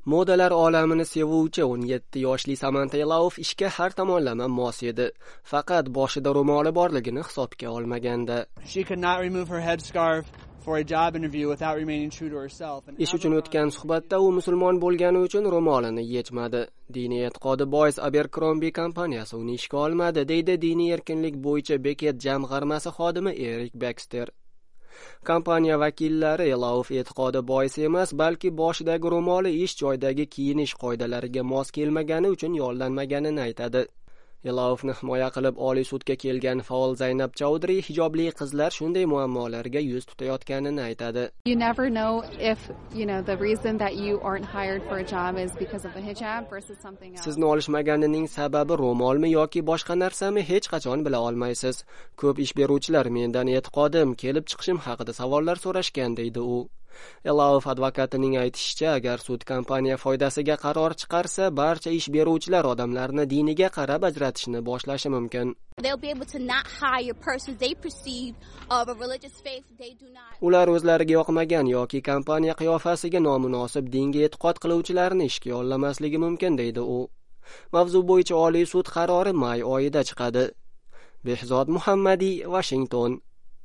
Modalar olamini sevuvchi 17 yoshli Samantha Lauf ishga har tomonlama mos edi. Faqat boshida ro'moli borligini hisobga olmaganda. She could not remove her headscarf for a job interview without remaining true to herself. Ish uchun o'tgan suhbatda u musulmon bo'lgani uchun ro'molini yechmadi. Diniy e'tiqodi bois Abercrombie kompaniyasi uni ishga olmadi, deydi diniy erkinlik bo'yicha Beket jamg'armasi xodimi Erik Baxter. Kompaniya vakillari Lauf e'tiqodi bois emas, balki boshidagi ro'moli ish joydagi kiyinish qoidalariga mos kelmagani uchun yollanmaganini aytadi. Laufni himoya qilib Oliy sudga kelgan faol Zaynab Chaudhry hijobli qizlar shunday muammolarga yuz tutayotganini aytadi. You never know if, the reason that you aren't hired for a job is because of the hijab versus something else. Sizni olishmaganining sababi ro'molmi yoki boshqa narsami hech qachon bila olmaysiz. Ko'p ish beruvchilar mendan e'tiqodim, kelib chiqishim haqida savollar so'rashgan, deydi u. Lauf advokatining aytishicha, agar sud kompaniya foydasiga qaror chiqarsa, barcha ish beruvchilar odamlarni diniga qarab ajratishni boshlashi mumkin. Ular o'zlariga yoqmagan yoki kompaniya qiyofasiga nomunosib dinga e'tiqod qiluvchilarni ishga yollamasligi mumkin, deydi u. Mavzu bo'yicha Oliy sud qarori may oyida chiqadi. Behzod Muhammadiy, Washington.